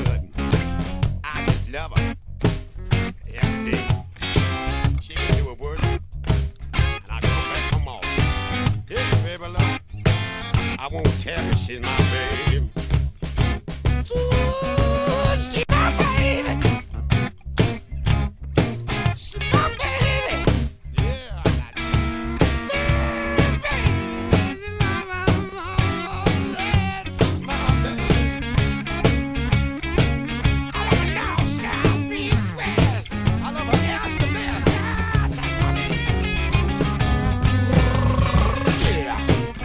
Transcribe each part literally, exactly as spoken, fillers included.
good. I just love her. Every day. She can do a word. And I come back from all. Hey, baby, love. I won't tell you she's my baby. Ooh, she's my baby. She's my baby. Yeah, I got it. Baby, she's my, my, my, my, yeah, she's my baby. I love her north, south, east, west. I love her east to west. Ah, that's my baby. Yeah.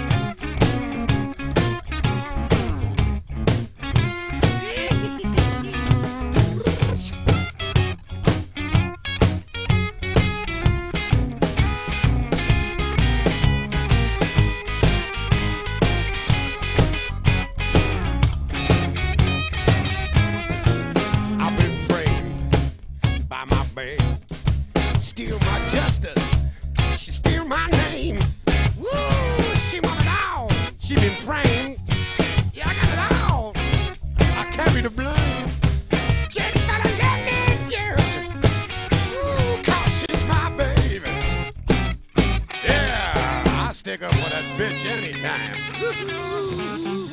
I've been framed by my babe. Steal my justice. She steal my name. Woo! She want it all. She been framed. Yeah, I got it all. I carry the blame. Just better let me girl. Ooh, 'cause she's my baby. Yeah, I stick up for that bitch anytime. Woo-hoo.